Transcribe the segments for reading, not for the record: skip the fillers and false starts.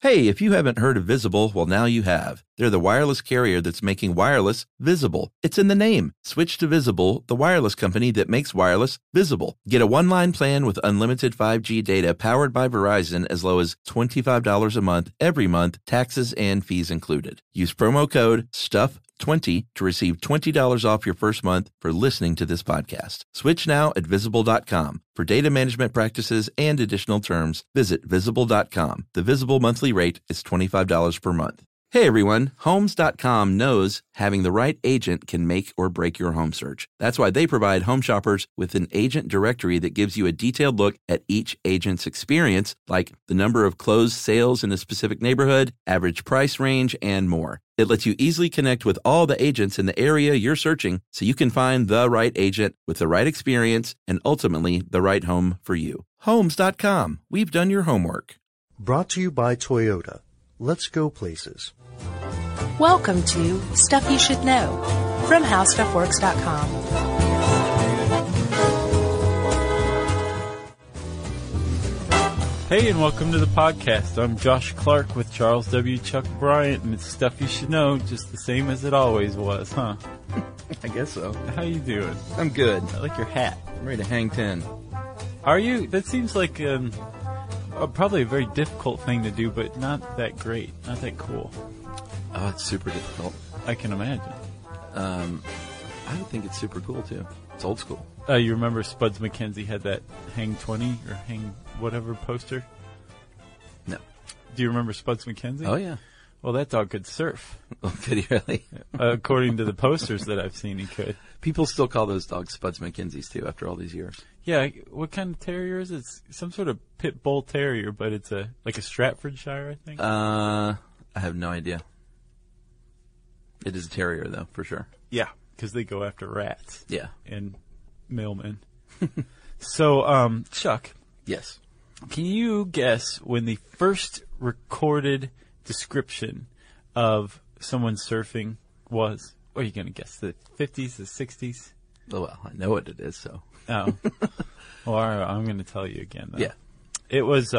Hey, if you haven't heard of Visible, well, now you have. They're the wireless carrier that's making wireless visible. It's in the name. Switch to Visible, the wireless company that makes wireless visible. Get a one-line plan with unlimited 5G data powered by Verizon as low as $25 a month every month, taxes and fees included. Use promo code STUFF20 to receive $20 off your first month for listening to this podcast. Switch now at Visible.com. For data management practices and additional terms, visit Visible.com. The Visible monthly rate is $25 per month. Hey everyone, Homes.com knows having the right agent can make or break your home search. That's why they provide home shoppers with an agent directory that gives you a detailed look at each agent's experience, like the number of closed sales in a specific neighborhood, average price range, and more. It lets you easily connect with all the agents in the area you're searching so you can find the right agent with the right experience and ultimately the right home for you. Homes.com. We've done your homework. Brought to you by Toyota. Let's go places. Welcome to Stuff You Should Know from HowStuffWorks.com. Hey, and welcome to the podcast. I'm Josh Clark with Charles W. Chuck Bryant, and it's Stuff You Should Know, just the same as it always was, huh? I guess so. How you doing? I'm good. I like your hat. I'm ready to hang 10. Are you? That seems like probably a very difficult thing to do, but not that great, not that cool. Oh, it's super difficult. I can imagine. I would think it's super cool, too. It's old school. You remember Spuds MacKenzie had that Hang 20 or Hang whatever poster? No. Do you remember Spuds MacKenzie? Oh, yeah. Well, that dog could surf. Oh, could he really? According to the posters that I've seen, he could. People still call those dogs Spuds MacKenzies, too, after all these years. Yeah, what kind of terrier is it? It's some sort of pit bull terrier, but it's like a Stratfordshire, I think. I have no idea. It is a terrier, though, for sure. Yeah, because they go after rats. Yeah. And mailmen. So, Chuck. Yes. Can you guess when the first recorded description of someone surfing was? What are you going to guess? The 50s, the 60s? Oh, well, I know what it is, so. Oh. Well, all right, I'm going to tell you again, though. Yeah. It was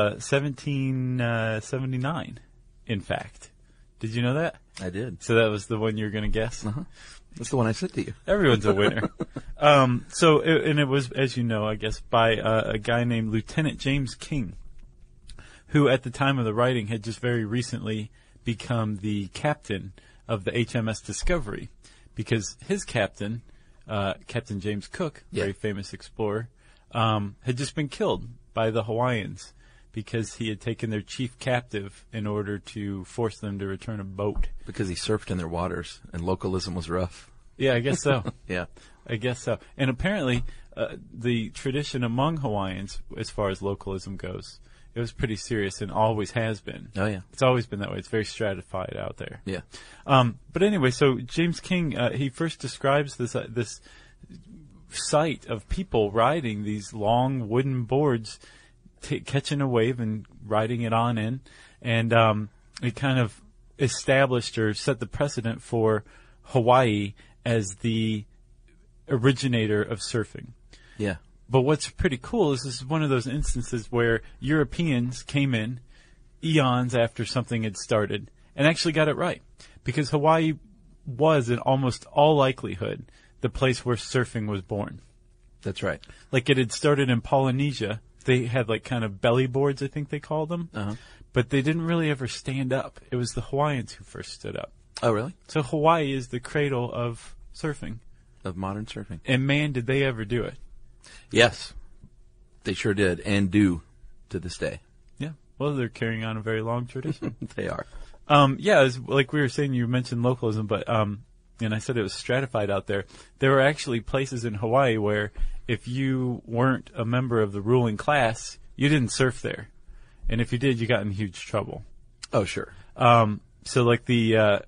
1779, in fact. Did you know that? I did. So that was the one you were going to guess? Uh-huh. That's the one I said to you. Everyone's a winner. It was, as you know, I guess, by a guy named Lieutenant James King, who at the time of the writing had just very recently become the captain of the HMS Discovery, because his captain, Captain James Cook, very famous explorer, had just been killed by the Hawaiians because he had taken their chief captive in order to force them to return a boat. Because he surfed in their waters, and localism was rough. Yeah, I guess so. Yeah. I guess so. And apparently, the tradition among Hawaiians, as far as localism goes, it was pretty serious and always has been. Oh, yeah. It's always been that way. It's very stratified out there. Yeah. But anyway, so James King, he first describes this sight of people riding these long wooden boards, catching a wave and riding it on in. And it kind of established or set the precedent for Hawaii as the originator of surfing. Yeah. But what's pretty cool is this is one of those instances where Europeans came in eons after something had started and actually got it right. Because Hawaii was, in almost all likelihood, the place where surfing was born. That's right. Like, it had started in Polynesia. They had, like, kind of belly boards, I think they called them. Uh-huh. But they didn't really ever stand up. It was the Hawaiians who first stood up. Oh, really? So Hawaii is the cradle of surfing. Of modern surfing. And, man, did they ever do it. Yes. They sure did, and do to this day. Yeah. Well, they're carrying on a very long tradition. They are. Yeah, as, like we were saying, you mentioned localism, but and I said it was stratified out there. There were actually places in Hawaii where if you weren't a member of the ruling class, you didn't surf there. And if you did, you got in huge trouble. Oh, sure. So like King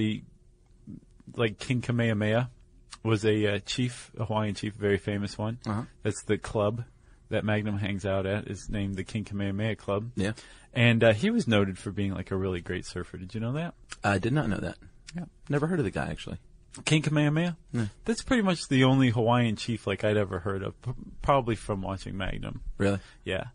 Kamehameha was a chief, a Hawaiian chief, a very famous one. Uh-huh. That's the club that Magnum hangs out at, is named the King Kamehameha Club. Yeah. And he was noted for being like a really great surfer. Did you know that? I did not know that. Yeah. Never heard of the guy, actually. King Kamehameha? Yeah. That's pretty much the only Hawaiian chief like I'd ever heard of, probably from watching Magnum. Really? Yeah.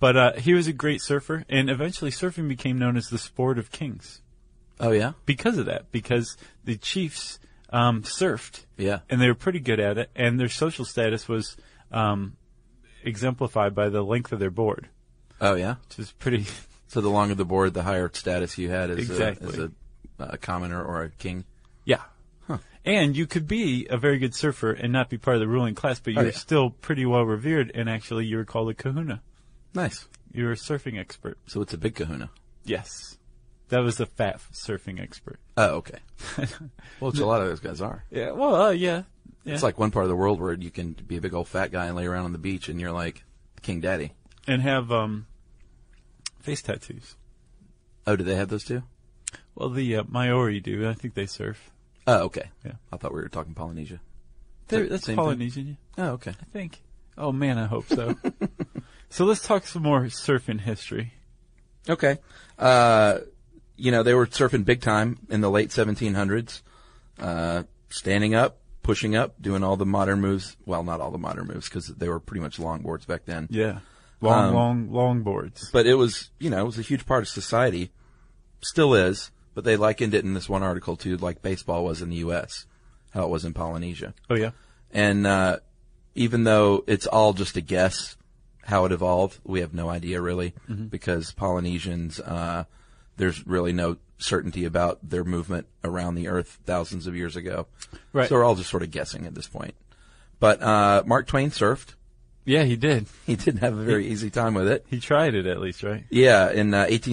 But he was a great surfer, and eventually surfing became known as the sport of kings Oh, yeah? because of that, because the chiefs surfed, Yeah. and they were pretty good at it, and their social status was exemplified by the length of their board, Oh, yeah? which is pretty... So the longer the board, the higher status you had as Exactly. a commoner or a king. Yeah. And you could be a very good surfer and not be part of the ruling class, but you're yeah. still pretty well revered, and actually you were called a kahuna. Nice. You were a surfing expert. So it's a big kahuna. Yes. That was the fat surfing expert. Oh, okay. Well, it's a lot of those guys are. Yeah, well, yeah. It's like one part of the world where you can be a big old fat guy and lay around on the beach and you're like King Daddy. And have face tattoos. Oh, do they have those too? Well, the Maori do. I think they surf. Oh, okay. Yeah. I thought we were talking Polynesia. That's Same thing? Polynesian, Oh, okay. I think. Oh, man, I hope so. So let's talk some more surfing history. Okay. You know, they were surfing big time in the late 1700s, standing up, pushing up, doing all the modern moves. Well, not all the modern moves because they were pretty much longboards back then. Yeah. Long boards. But it was, you know, it was a huge part of society. Still is. But they likened it in this one article to like baseball was in the U.S., how it was in Polynesia. Oh, yeah. And even though it's all just a guess how it evolved, we have no idea really, because Polynesians, there's really no certainty about their movement around the earth thousands of years ago. Right. So we're all just sort of guessing at this point. But Mark Twain surfed. Yeah, he did. He didn't have a very easy time with it. He tried it at least, right? Yeah, in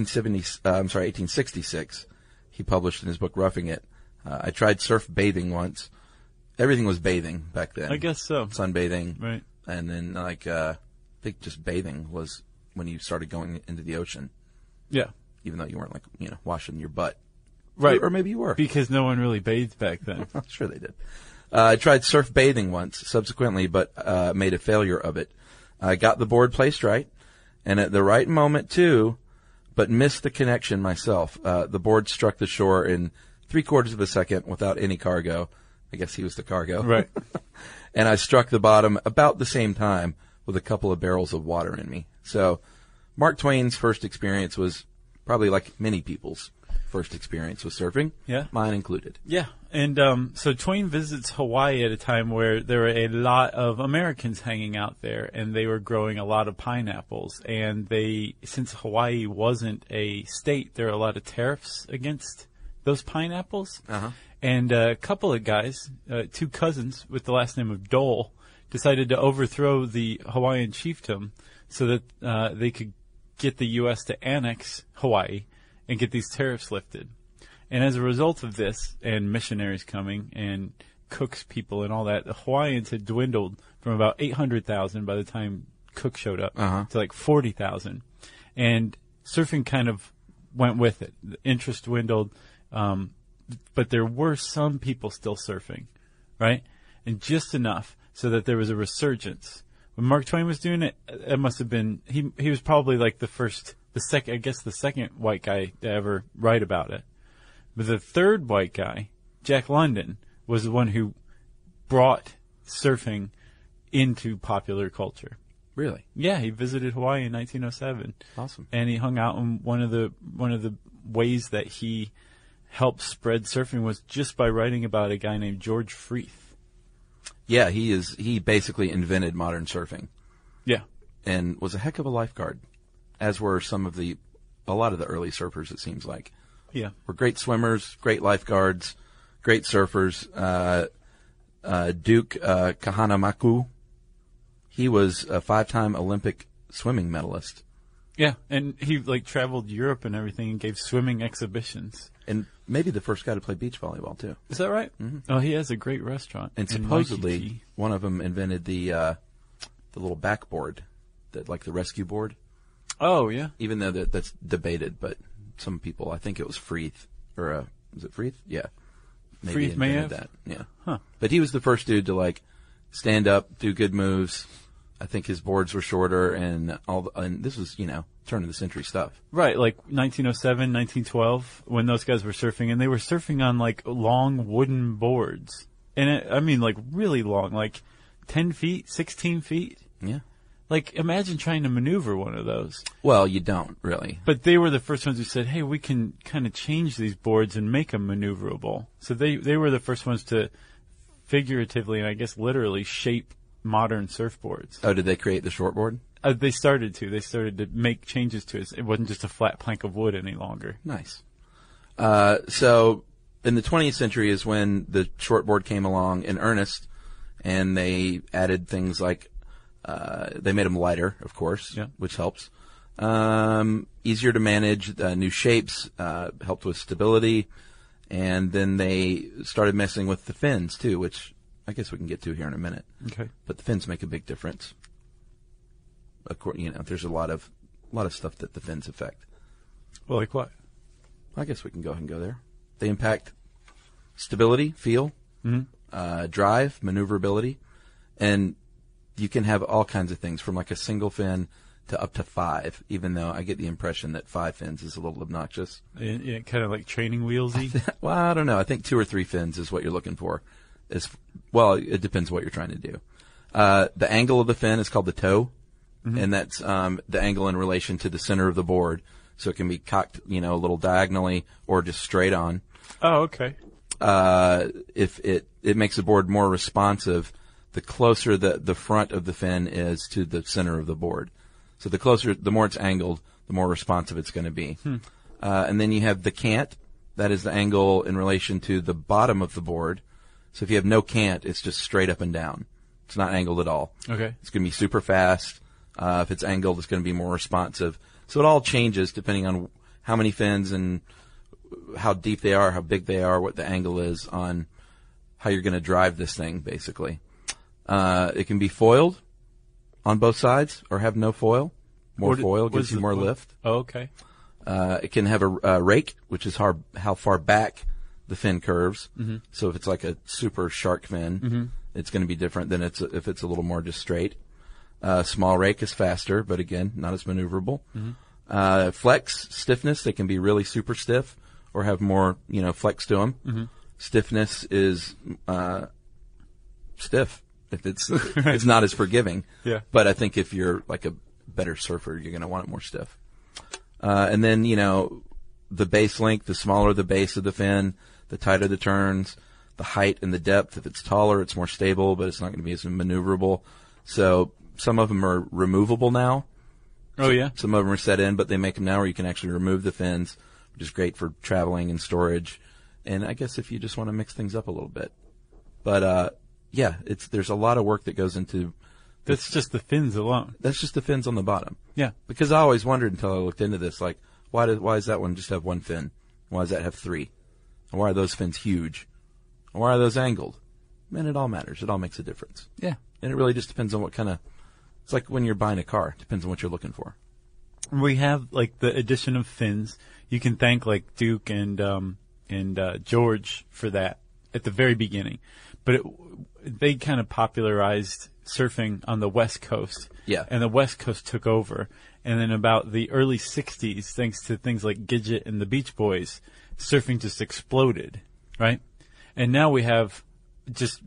1866, he published in his book Roughing It, I tried surf bathing once. Everything was bathing back then. I guess so. Sunbathing. Right. And then, like, I think just bathing was when you started going into the ocean, Yeah. even though you weren't, like, you know, washing your butt. Right. Or maybe you were. Because no one really bathed back then. I'm sure they did. I tried surf bathing once, subsequently, but made a failure of it. I got the board placed right, and at the right moment, too, but missed the connection myself. The board struck the shore in 3/4 of a second without any cargo. I guess he was the cargo. Right. And I struck the bottom about the same time with a couple of barrels of water in me. So Mark Twain's first experience was probably like many people's first experience with surfing. Yeah. Mine included. Yeah. And so Twain visits Hawaii at a time where there were a lot of Americans hanging out there, and they were growing a lot of pineapples. And since Hawaii wasn't a state, there are a lot of tariffs against those pineapples. Uh-huh. And a couple of guys, two cousins with the last name of Dole, decided to overthrow the Hawaiian chiefdom so that they could get the U.S. to annex Hawaii and get these tariffs lifted. And as a result of this, and missionaries coming, and Cook's people and all that, the Hawaiians had dwindled from about 800,000 by the time Cook showed up to like 40,000. And surfing kind of went with it. The interest dwindled, but there were some people still surfing, right? And just enough so that there was a resurgence. When Mark Twain was doing it, it must have been, he was probably like the second white guy to ever write about it. But the third white guy, Jack London, was the one who brought surfing into popular culture. Really? Yeah, he visited Hawaii in 1907. Awesome. And he hung out, and one of the ways that he helped spread surfing was just by writing about a guy named George Freeth. Yeah, he basically invented modern surfing Yeah. and was a heck of a lifeguard, as were a lot of the early surfers, it seems like. Yeah. Were great swimmers, great lifeguards, great surfers. Duke Kahanamaku, he was a 5-time Olympic swimming medalist. Yeah, and he traveled Europe and everything and gave swimming exhibitions. And maybe the first guy to play beach volleyball, too. Is that right? Mm-hmm. Oh, he has a great restaurant. And in supposedly, Waikiki. one of them invented the little backboard, like the rescue board. Oh, yeah. Even though that's debated, but some people, I think it was Freeth, or was it Freeth? Yeah. Maybe Freeth may invented have? that. Yeah. Huh. But he was the first dude to stand up, do good moves. I think his boards were shorter and and this was, turn of the century stuff. Right, like 1907, 1912, when those guys were surfing, and they were surfing on long wooden boards. And really long, 10 feet, 16 feet. Yeah. Like, imagine trying to maneuver one of those. Well, you don't really. But they were the first ones who said, hey, we can kind of change these boards and make them maneuverable. So they were the first ones to figuratively and I guess literally shape modern surfboards. Oh, did they create the shortboard? They started to. They started to make changes to it. It wasn't just a flat plank of wood any longer. Nice. So in the 20th century is when the shortboard came along in earnest, and they added things like they made them lighter, of course, Yeah. which helps. Easier to manage, new shapes, helped with stability, and then they started messing with the fins too, which I guess we can get to here in a minute. Okay. But the fins make a big difference. There's a lot of stuff that the fins affect. Well, like what? I guess we can go ahead and go there. They impact stability, feel, drive, maneuverability, and you can have all kinds of things from like a single fin to up to 5, even though I get the impression that 5 fins is a little obnoxious. Kind of like training wheelsy. Well, I don't know. I think 2 or 3 fins is what you're looking for. Well, it depends what you're trying to do. The angle of the fin is called the toe, and that's the angle in relation to the center of the board. So it can be cocked, a little diagonally or just straight on. Oh, okay. If it makes the board more responsive, the closer the front of the fin is to the center of the board. So the more it's angled, the more responsive it's going to be. And then you have the cant. That is the angle in relation to the bottom of the board. So if you have no cant, it's just straight up and down. It's not angled at all. Okay. It's going to be super fast. If it's angled, it's going to be more responsive. So it all changes depending on how many fins and how deep they are, how big they are, what the angle is on how you're going to drive this thing, basically. It can be foiled on both sides or have no foil. More foil gives you more lift. Oh, okay. It can have a rake, which is how far back the fin curves. So if it's like a super shark fin, it's going to be different than if it's a little more just straight. Small rake is faster, but again, not as maneuverable. Flex, stiffness, they can be really super stiff or have more, flex to them. Stiffness is stiff. If it's not as forgiving. Yeah. But I think if you're like a better surfer, you're going to want it more stiff. And then, the base length, the smaller the base of the fin, the tighter the turns, the height and the depth. If it's taller, it's more stable, but it's not going to be as maneuverable. So some of them are removable now. Oh, yeah? Some of them are set in, but they make them now where you can actually remove the fins, which is great for traveling and storage. And I guess if you just want to mix things up a little bit. But, there's a lot of work that goes into. That's just the fins alone. That's just the fins on the bottom. Yeah. Because I always wondered until I looked into this, like, why does that one just have 1 fin? Why does that have 3? And why are those fins huge? And why are those angled? Man, it all matters. It all makes a difference. Yeah. And it really just depends on what kind of. It's like when you're buying a car. It depends on what you're looking for. We have like the addition of fins. You can thank like Duke and George for that at the very beginning, but they kind of popularized surfing on the West Coast. Yeah. And the West Coast took over. And then about the early 60s, thanks to things like Gidget and the Beach Boys, surfing just exploded, right? And now we have just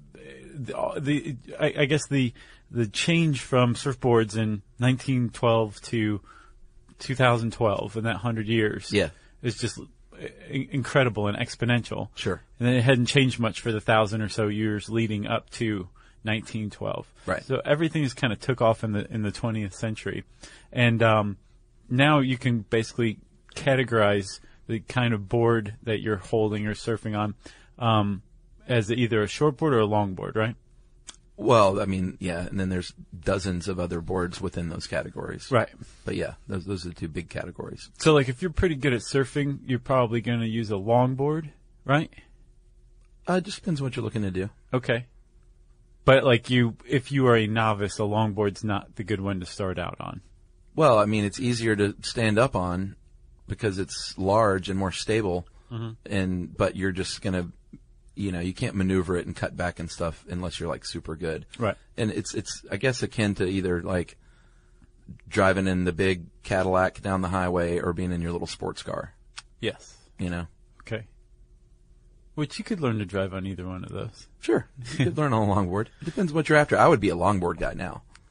I guess the change from surfboards in 1912 to 2012 in that 100 years is just incredible and exponential. Sure. And then it hadn't changed much for the 1,000 or so years leading up to 1912. Right. So everything just kind of took off in the 20th century. And now you can basically categorize the kind of board that you're holding or surfing on as either a shortboard or a longboard, right? Well, I mean, yeah, and then there's dozens of other boards within those categories. Right. But yeah, those are the 2 big categories. So like if you're pretty good at surfing, you're probably going to use a longboard, right? It just depends what you're looking to do. Okay. But like if you are a novice, a longboard's not the good one to start out on. Well, I mean, it's easier to stand up on because it's large and more stable, but you're just going to, you can't maneuver it and cut back and stuff unless you're like super good. Right. And it's I guess akin to either like driving in the big Cadillac down the highway or being in your little sports car. Yes. Okay. Which you could learn to drive on either one of those. Sure. You could learn on a longboard. It depends what you're after. I would be a longboard guy now.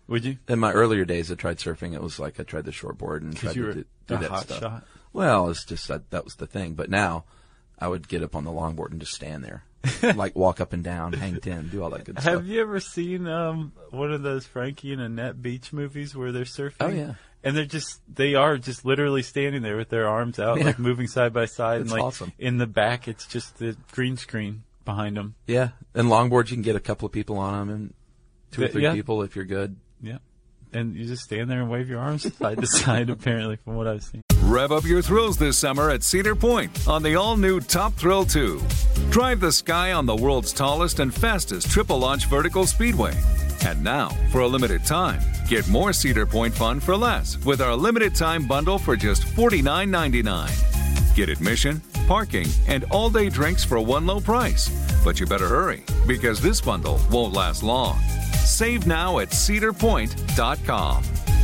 Would you? In my earlier days, I tried surfing. It was like I tried the shortboard and tried you to were do a that hot stuff. shot. Well, it's just that was the thing. But now, I would get up on the longboard and just stand there, like walk up and down, hang 10, do all that good stuff. Have you ever seen one of those Frankie and Annette beach movies where they're surfing? Oh, yeah. And they are just literally standing there with their arms out, like moving side by side. It's and like awesome. In the back, it's just the green screen behind them. Yeah, and longboards, you can get a couple of people on them, and 2 or 3 Yeah. people if you're good. Yeah. And you just stand there and wave your arms side to side, apparently, from what I've seen. Rev up your thrills this summer at Cedar Point on the all-new Top Thrill 2. Drive the sky on the world's tallest and fastest triple-launch vertical speedway. And now, for a limited time, get more Cedar Point fun for less with our limited-time bundle for just $49.99. Get admission, parking, and all-day drinks for one low price. But you better hurry, because this bundle won't last long. Save now at cedarpoint.com.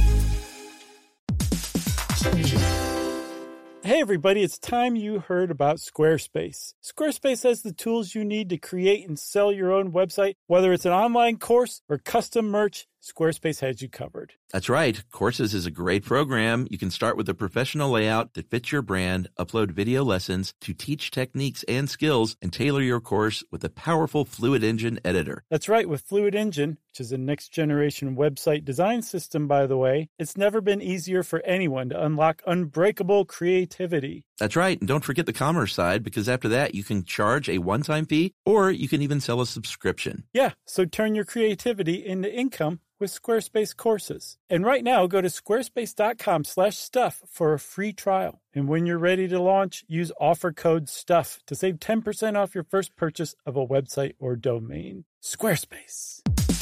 Hey everybody, it's time you heard about Squarespace. Squarespace has the tools you need to create and sell your own website. Whether it's an online course or custom merch, Squarespace has you covered. That's right. Courses is a great program. You can start with a professional layout that fits your brand, upload video lessons to teach techniques and skills, and tailor your course with a powerful Fluid Engine editor. That's right, with Fluid Engine, which is a next-generation website design system, by the way, it's never been easier for anyone to unlock unbreakable creativity. That's right. And don't forget the commerce side, because after that, you can charge a one-time fee, or you can even sell a subscription. Yeah, so turn your creativity into income with Squarespace courses. And right now, go to squarespace.com/stuff for a free trial. And when you're ready to launch, use offer code STUFF to save 10% off your first purchase of a website or domain. Squarespace.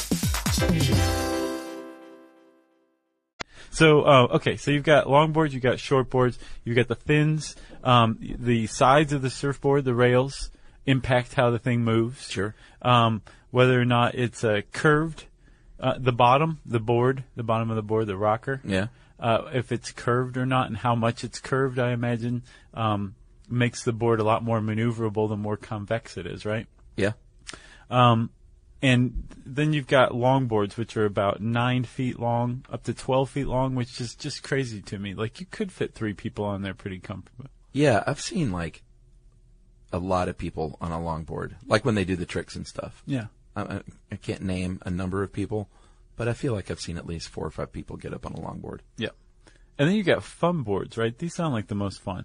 So, okay, so you've got longboards, you've got shortboards, you've got the fins, the sides of the surfboard, the rails, impact how the thing moves. Sure. Whether or not it's curved, the bottom of the board, the rocker. Yeah. If it's curved or not and how much it's curved, I imagine, makes the board a lot more maneuverable the more convex it is, right? Yeah. And then you've got longboards, which are about 9 feet long, up to 12 feet long, which is just crazy to me. Like, you could fit 3 people on there pretty comfortably. Yeah, I've seen, like, a lot of people on a longboard, like when they do the tricks and stuff. Yeah. I can't name a number of people, but I feel like I've seen at least 4 or 5 people get up on a longboard. Yeah. And then you got fun boards, right? These sound like the most fun.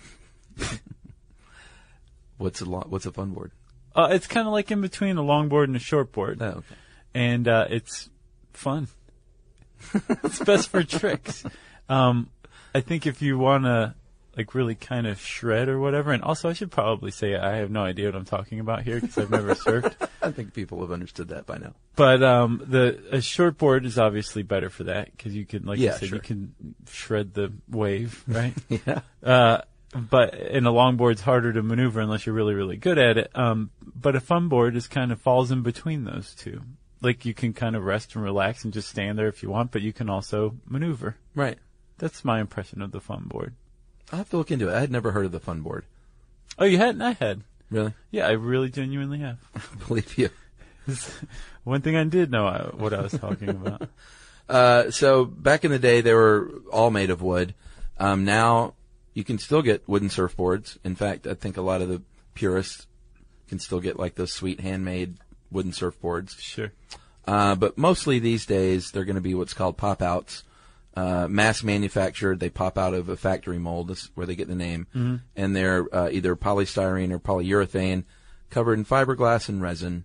What's a fun board? It's kind of like in between a longboard and a shortboard. Oh, okay. And it's fun. It's best for tricks. I think if you want to, like, really kind of shred or whatever, and also I should probably say I have no idea what I'm talking about here because I've never surfed. I think people have understood that by now. But a shortboard is obviously better for that because you can, like you said, sure. you can shred the wave, right? Yeah. But in a longboard's harder to maneuver unless you're really, really good at it. But a fun board is kind of falls in between those two. Like, you can kind of rest and relax and just stand there if you want, but you can also maneuver. Right. That's my impression of the fun board. I'll have to look into it. I had never heard of the fun board. Oh, you hadn't? I had. Really? Yeah, I really genuinely have. I believe you. One thing I did know what I was talking about. So back in the day, they were all made of wood. Now you can still get wooden surfboards. In fact, I think a lot of the purists can still get like those sweet handmade wooden surfboards. Sure. But mostly these days, they're going to be what's called pop-outs. Mass manufactured. They pop out of a factory mold. That's where they get the name. Mm-hmm. And they're either polystyrene or polyurethane, covered in fiberglass and resin.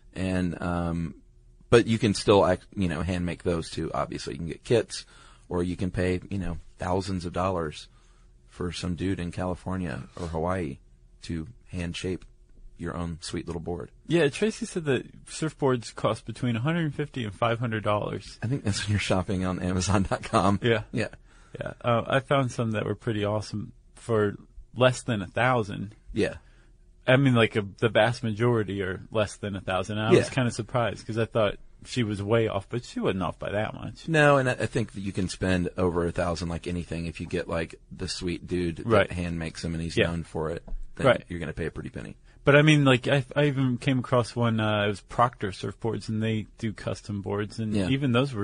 And but you can still hand make those too. Obviously, you can get kits, or you can pay thousands of dollars for some dude in California or Hawaii to hand shape your own sweet little board. Yeah, Tracy said that surfboards cost between $150 and $500. I think that's when you're shopping on Amazon.com. Yeah. Yeah. Yeah. I found some that were pretty awesome for less than $1,000. Yeah. I mean, like the vast majority are less than $1,000. I was kind of surprised because I thought she was way off, but she wasn't off by that much. No, and I think that you can spend over $1,000 like anything if you get like the sweet dude that hand makes them and he's known for it. Then you're going to pay a pretty penny. But I mean, like I even came across one. It was Proctor surfboards, and they do custom boards, and even those were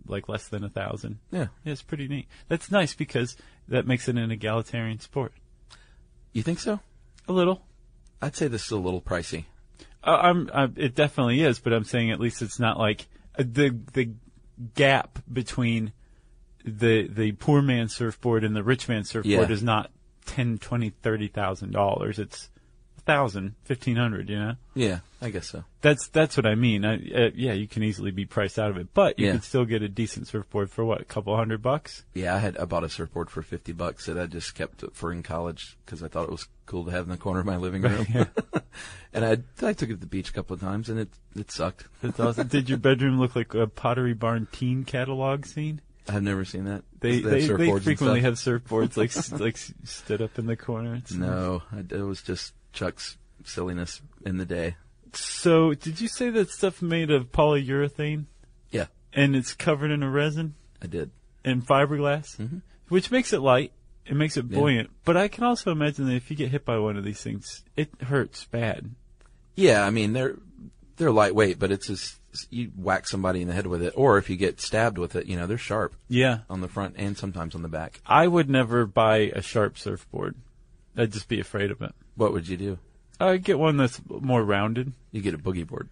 like less than $1,000. Yeah. It's pretty neat. That's nice because that makes it an egalitarian sport. You think so? A little. I'd say this is a little pricey. It definitely is, but I'm saying at least it's not like the gap between the poor man's surfboard and the rich man's surfboard is not $10,000, $20,000, $30,000. It's $1,000, $1,500. You know. Yeah, I guess so. That's what I mean. You can easily be priced out of it, but you can still get a decent surfboard for what, a couple $100? Yeah, I bought a surfboard for $50 that I just kept for in college because I thought it was cool to have in the corner of my living room. And I took it to the beach a couple of times, and it sucked. That's awesome. Did your bedroom look like a Pottery Barn teen catalog scene? I've never seen that. They frequently have surfboards like stood up in the corner. It was just Chuck's silliness in the day. So, did you say that stuff made of polyurethane? Yeah. And it's covered in a resin? I did. And fiberglass? Mm-hmm. Which makes it light. It makes it buoyant. But I can also imagine that if you get hit by one of these things, it hurts bad. Yeah, I mean, they're lightweight, but it's just, you whack somebody in the head with it, or if you get stabbed with it, they're sharp. Yeah. On the front and sometimes on the back. I would never buy a sharp surfboard. I'd just be afraid of it. What would you do? I'd get one that's more rounded. You get a boogie board.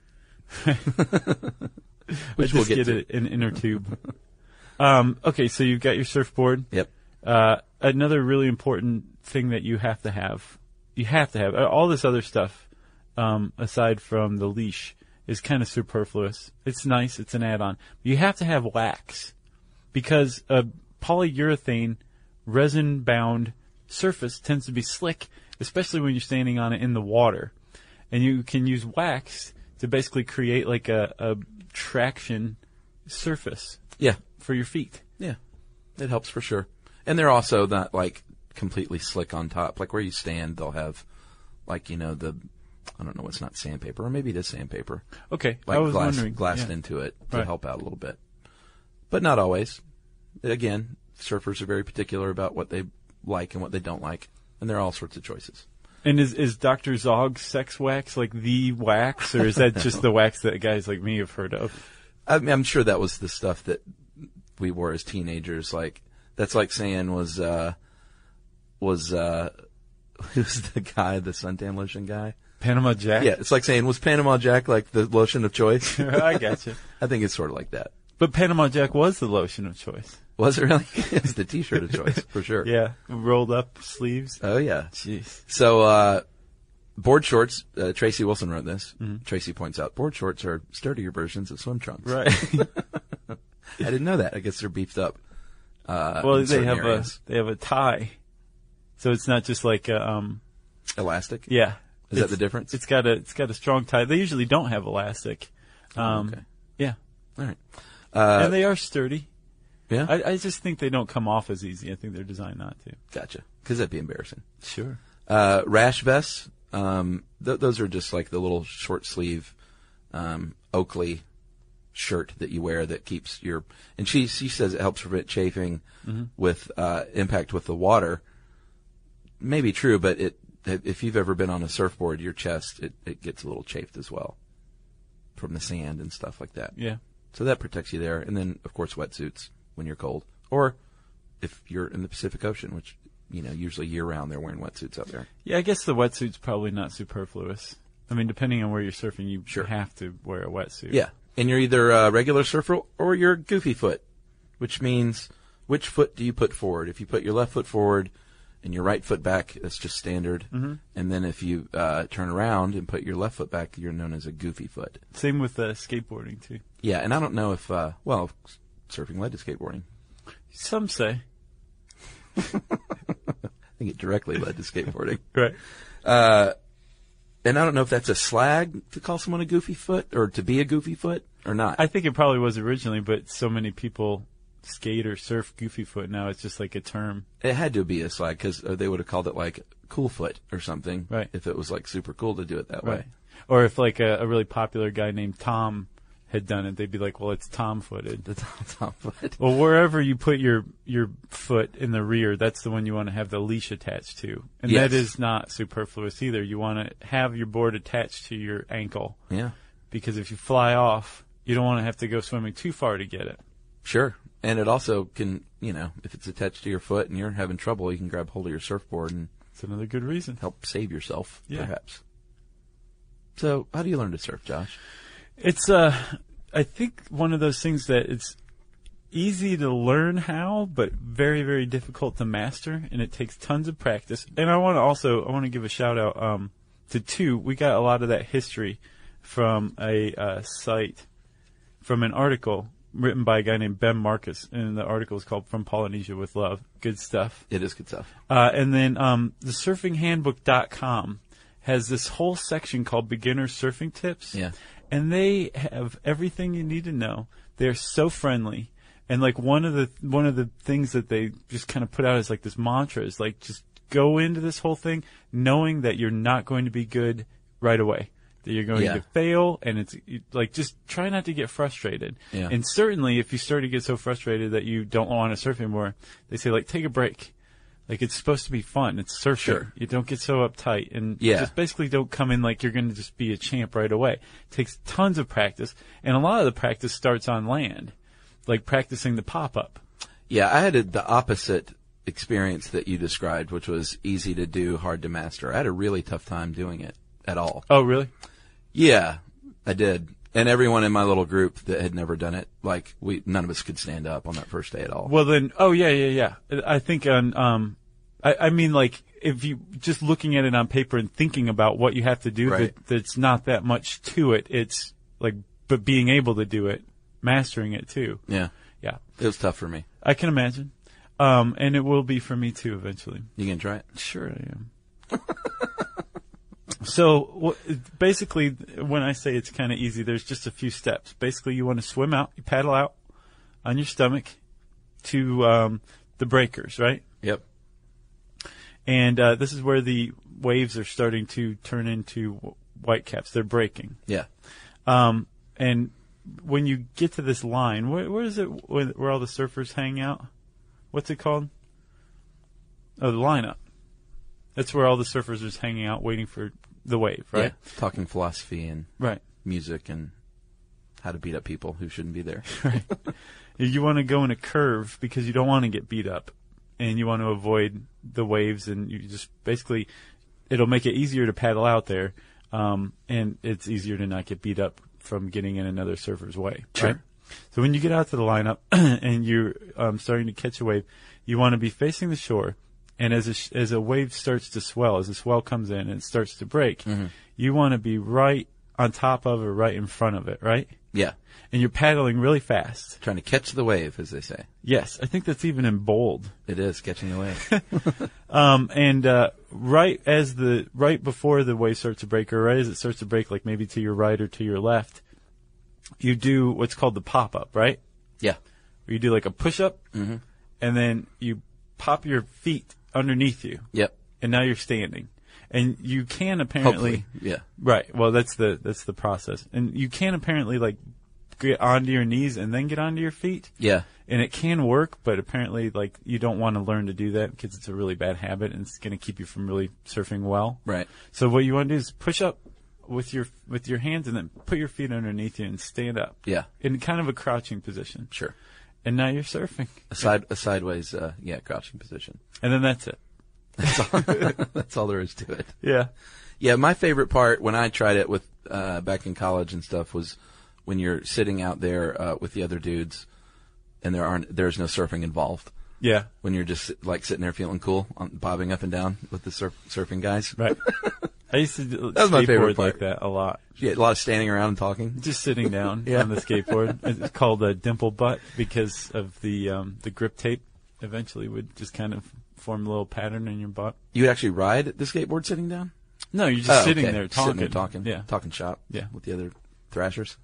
Which we'll get to. An inner tube. Okay, so you've got your surfboard. Yep. Another really important thing that you have to have all this other stuff, aside from the leash, is kind of superfluous. It's nice. It's an add-on. You have to have wax because a polyurethane resin-bound surface tends to be slick, especially when you're standing on it in the water. And you can use wax to basically create like a traction surface. Yeah. For your feet. Yeah. It helps for sure. And they're also not like completely slick on top. Like where you stand, they'll have like, I don't know, it's not sandpaper, or maybe it is sandpaper. Okay. Like I was wondering. Glassed into it to help out a little bit. But not always. Again, surfers are very particular about what they like and what they don't like. And there are all sorts of choices. And is Dr. Zog's sex wax like the wax, or is that just the wax that guys like me have heard of? I'm sure that was the stuff that we wore as teenagers. Like, that's like saying who's the guy, the suntan lotion guy? Panama Jack? Yeah, it's like saying, was Panama Jack like the lotion of choice? I gotcha. I think it's sort of like that. But Panama Jack was the lotion of choice. Was it really? It was the t-shirt of choice, for sure. Yeah, rolled up sleeves. Oh, yeah. Jeez. So, board shorts, Tracy Wilson wrote this. Mm-hmm. Tracy points out, board shorts are sturdier versions of swim trunks. Right. I didn't know that. I guess they're beefed up. Well, they have a tie. So it's not just like elastic? Yeah. Is that the difference? It's got a strong tie. They usually don't have elastic. Okay. Yeah. All right. And they are sturdy. Yeah? I just think they don't come off as easy. I think they're designed not to. Gotcha. Because that'd be embarrassing. Sure. Rash vests, those are just like the little short sleeve, Oakley shirt that you wear that keeps and she says it helps prevent chafing with, impact with the water. Maybe true, but if you've ever been on a surfboard, your chest, it gets a little chafed as well from the sand and stuff like that. Yeah. So that protects you there. And then, of course, wetsuits when you're cold. Or if you're in the Pacific Ocean, which, usually year-round they're wearing wetsuits out there. Yeah, I guess the wetsuit's probably not superfluous. I mean, depending on where you're surfing, you have to wear a wetsuit. Yeah. And you're either a regular surfer or you're goofy foot, which means which foot do you put forward? If you put your left foot forward and your right foot back, that's just standard. Mm-hmm. And then if you turn around and put your left foot back, you're known as a goofy foot. Same with skateboarding, too. Yeah, and I don't know if, surfing led to skateboarding. Some say. I think it directly led to skateboarding. Right. And I don't know if that's a slag to call someone a goofy foot or to be a goofy foot or not. I think it probably was originally, but so many people skate or surf goofy foot now, it's just like a term. It had to be a slag because they would have called it like cool foot or something. Right. If it was like super cool to do it that way. Or if like a really popular guy named Tom had done it, they'd be like, well, it's Tom-footed. The Tom foot. Well, wherever you put your foot in the rear, that's the one you want to have the leash attached to. And that is not superfluous either. You want to have your board attached to your ankle. Yeah. Because if you fly off, you don't want to have to go swimming too far to get it. Sure. And it also can, if it's attached to your foot and you're having trouble, you can grab hold of your surfboard and It's another good reason. help save yourself, Yeah. perhaps. So, how do you learn to surf, Josh? It's, I think one of those things that it's easy to learn how, but very, very difficult to master, and it takes tons of practice. And I want to give a shout out, to two. We got a lot of that history from a site, from an article written by a guy named Ben Marcus, and the article is called From Polynesia with Love. Good stuff. It is good stuff. And then the surfinghandbook.com has this whole section called Beginner Surfing Tips. Yeah. And they have everything you need to know. They're so friendly. And like one of the things that they just kind of put out as like this mantra is like just go into this whole thing knowing that you're not going to be good right away. That you're going to fail, and it's like just try not to get frustrated. Yeah. And certainly if you start to get so frustrated that you don't want to surf anymore, they say like take a break. Like it's supposed to be fun. It's surfing. Sure. You don't get so uptight, and Yeah. just basically don't come in like you're going to just be a champ right away. It takes tons of practice, and a lot of the practice starts on land, like practicing the pop-up. Yeah, I had the opposite experience that you described, which was easy to do, hard to master. I had a really tough time doing it at all. Oh, really? Yeah, I did. And everyone in my little group that had never done it, like none of us could stand up on that first day at all. Well, then, yeah. I think on, I mean, like, if you just looking at it on paper and thinking about what you have to do, Right. that's not that much to it. It's like, but being able to do it, mastering it too. Yeah, Yeah, it was tough for me. I can imagine. And it will be for me too eventually. You gonna try it? Sure I am. So basically, when I say it's kind of easy, there's just a few steps. Basically, you want to swim out, you paddle out on your stomach to the breakers, right? Yep. And this is where the waves are starting to turn into whitecaps. They're breaking. Yeah. And when you get to this line, where is it where all the surfers hang out? What's it called? Oh, the lineup. That's where all the surfers are just hanging out waiting for the wave, right? Yeah. Talking philosophy and Right. music and how to beat up people who shouldn't be there. You want to go in a curve because you don't want to get beat up, and you want to avoid the waves, and you just basically, it'll make it easier to paddle out there, and it's easier to not get beat up from getting in another surfer's way. Sure. Right? So when you get out to the lineup and you're starting to catch a wave, you want to be facing the shore, and as a wave starts to swell, as the swell comes in and it starts to break, you want to be right on top of or right in front of it, right? Yeah. And you're paddling really fast. Trying to catch the wave, as they say. Yes, I think that's even in bold. It is catching the wave. And right before the wave starts to break, or right as it starts to break, like maybe to your right or to your left, you do what's called the pop-up, right? Yeah. Where you do like a push-up, and then you pop your feet underneath you, Yep. and now you're standing. And you can apparently, Hopefully. Yeah. right? Well, that's the process, and you can apparently like get onto your knees and then get onto your feet. Yeah. And it can work, but apparently, like, you don't want to learn to do that because it's a really bad habit and it's going to keep you from really surfing well. Right. So what you want to do is push up with your hands and then put your feet underneath you and stand up. Yeah. In kind of a crouching position. Sure. And now you're surfing. A sideways, crouching position. And then that's it. That's all there is to it. Yeah. Yeah, my favorite part when I tried it with back in college and stuff was when you're sitting out there with the other dudes and there's no surfing involved. Yeah. When you're just like sitting there feeling cool, bobbing up and down with the surfing guys. Right. I used to do That was my favorite skateboard part. like that a lot. Yeah, a lot of standing around and talking. Just sitting down Yeah. on the skateboard. It's called a dimple butt because of the grip tape eventually would just kind of form a little pattern in your butt. You would actually ride the skateboard sitting down? No, you're just sitting okay. there talking. Sitting there talking. Yeah. Talking shop. Yeah. With the other thrashers.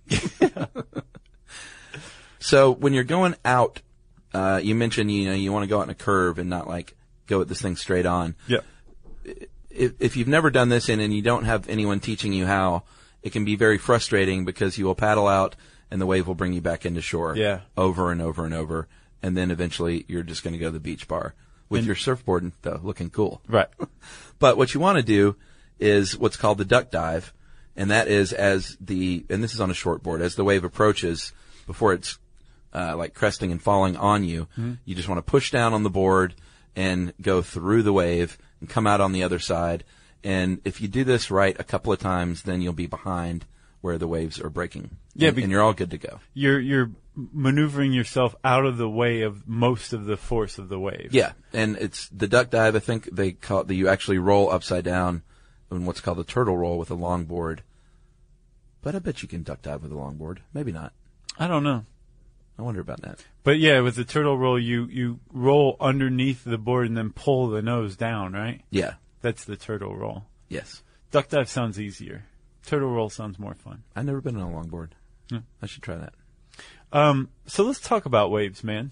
So when you're going out, you mentioned, you want to go out in a curve and not like go at this thing straight on. Yeah. If you've never done this and you don't have anyone teaching you how, it can be very frustrating because you will paddle out and the wave will bring you back into shore. Yeah. Over and over and over. And then eventually you're just going to go to the beach bar with your surfboard, though, looking cool. Right. But what you want to do is what's called the duck dive. And that is and this is on a short board, as the wave approaches, before it's like cresting and falling on you. You just want to push down on the board and go through the wave and come out on the other side. And if you do this right a couple of times, then you'll be behind where the waves are breaking. Yeah, and you're all good to go. You're maneuvering yourself out of the way of most of the force of the wave. Yeah, and it's the duck dive. I think they call it that you actually roll upside down in what's called the turtle roll with a longboard. But I bet you can duck dive with a longboard. Maybe not. I don't know. I wonder about that. But yeah, with the turtle roll, you roll underneath the board and then pull the nose down, right? Yeah. That's the turtle roll. Yes. Duck dive sounds easier. Turtle roll sounds more fun. I've never been on a longboard. Yeah. I should try that. So let's talk about waves, man.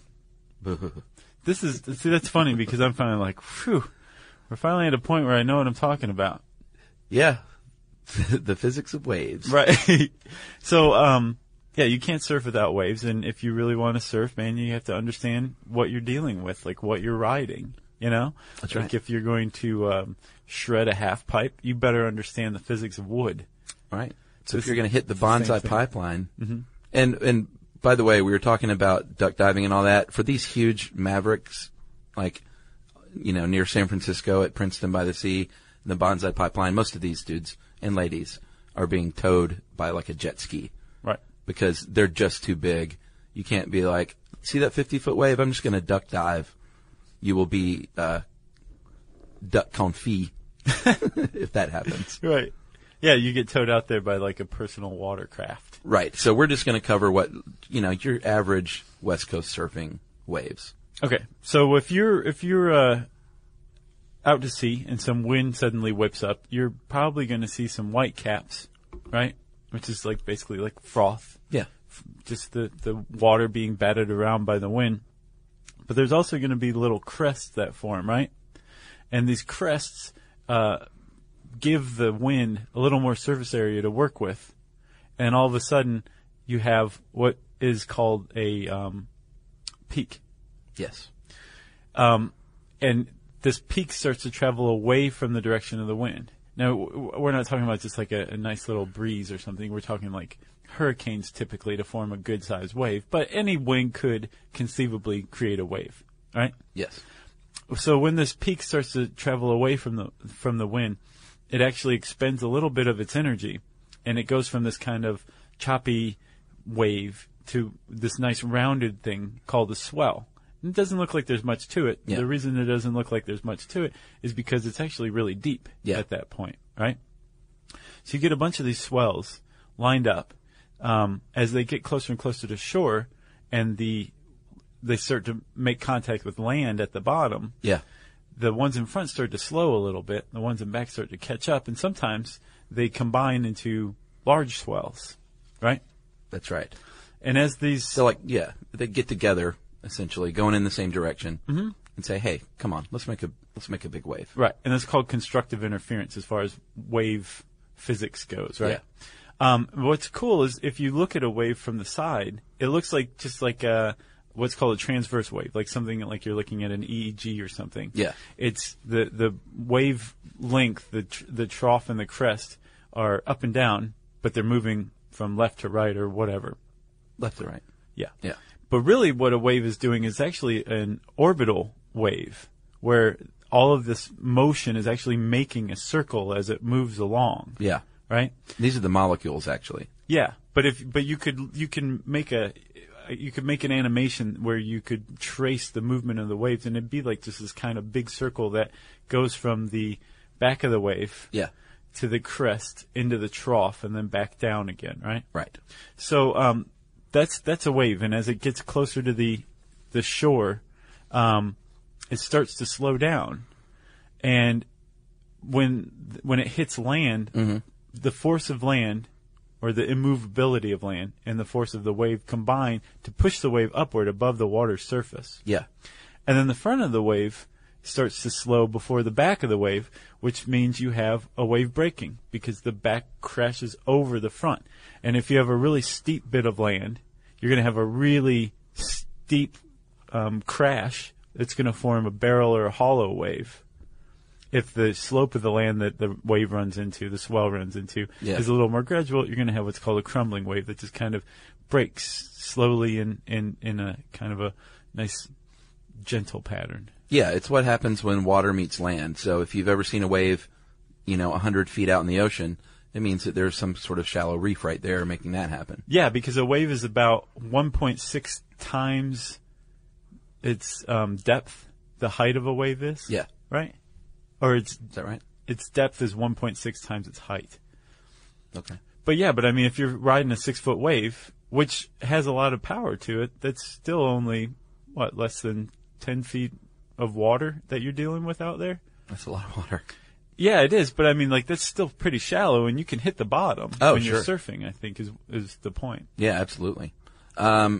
That's funny because I'm finally like, whew, we're finally at a point where I know what I'm talking about. Yeah. The physics of waves. Right. So, yeah, you can't surf without waves. And if you really want to surf, man, you have to understand what you're dealing with, like what you're riding, you know? That's like right. If you're going to shred a half pipe, you better understand the physics of wood. Right. So if you're going to hit the bonsai thing. pipeline, and by the way, we were talking about duck diving and all that. For these huge mavericks, like, near San Francisco at Princeton by the Sea, the bonsai pipeline, most of these dudes and ladies are being towed by like a jet ski. Right. Because they're just too big. You can't be like, see that 50-foot wave? I'm just going to duck dive. You will be duck confit if that happens. Right. Yeah, you get towed out there by like a personal watercraft. Right. So we're just going to cover what, your average West Coast surfing waves. Okay. So if you're out to sea and some wind suddenly whips up, you're probably going to see some white caps, right? Which is like basically like froth. Yeah. Just the water being batted around by the wind. But there's also going to be little crests that form, right? And these crests give the wind a little more surface area to work with. And all of a sudden, you have what is called a peak. Yes. And this peak starts to travel away from the direction of the wind. Now, we're not talking about just like a nice little breeze or something. We're talking like hurricanes typically to form a good-sized wave. But any wind could conceivably create a wave, right? Yes. So when this peak starts to travel away from the wind, it actually expends a little bit of its energy, and it goes from this kind of choppy wave to this nice rounded thing called a swell. And it doesn't look like there's much to it. Yeah. The reason it doesn't look like there's much to it is because it's actually really deep at that point, right? So you get a bunch of these swells lined up as they get closer and closer to shore, and they start to make contact with land at the bottom. Yeah. The ones in front start to slow a little bit. The ones in back start to catch up, and sometimes they combine into large swells, right? That's right. And as these... So they get together, essentially, going in the same direction, and say, hey, come on, let's make a big wave. Right, and that's called constructive interference as far as wave physics goes, right? Yeah. What's cool is if you look at a wave from the side, it looks like just like what's called a transverse wave, like something like you're looking at an EEG or something. Yeah. It's the wave length, the trough and the crest are up and down, but they're moving from left to right or whatever. Left to right. Yeah. Yeah. But really what a wave is doing is actually an orbital wave where all of this motion is actually making a circle as it moves along. Yeah. Right? These are the molecules, actually. Yeah. But you can make an animation where you could trace the movement of the waves, and it'd be like just this kind of big circle that goes from the back of the wave to the crest into the trough and then back down again, right? Right. So that's a wave, and as it gets closer to the shore, it starts to slow down, and when it hits land, the force of land, or the immovability of land, and the force of the wave combine to push the wave upward above the water's surface. Yeah. And then the front of the wave starts to slow before the back of the wave, which means you have a wave breaking because the back crashes over the front. And if you have a really steep bit of land, you're going to have a really steep crash that's going to form a barrel or a hollow wave. if the slope of the land that the wave runs into, the swell runs into, Yeah. is a little more gradual, you're going to have what's called a crumbling wave that just kind of breaks slowly in a kind of a nice, gentle pattern. Yeah, it's what happens when water meets land. So if you've ever seen a wave, 100 feet out in the ocean, it means that there's some sort of shallow reef right there making that happen. Yeah, because a wave is about 1.6 times its depth, the height of a wave is. Yeah. Right? Or Is that right? its depth is 1.6 times its height. Okay. But yeah, I mean, if you're riding a 6-foot wave, which has a lot of power to it, that's still only, less than 10 feet of water that you're dealing with out there? That's a lot of water. Yeah, it is, but I mean, like, that's still pretty shallow, and you can hit the bottom when you're surfing, I think, is the point. Yeah, absolutely. And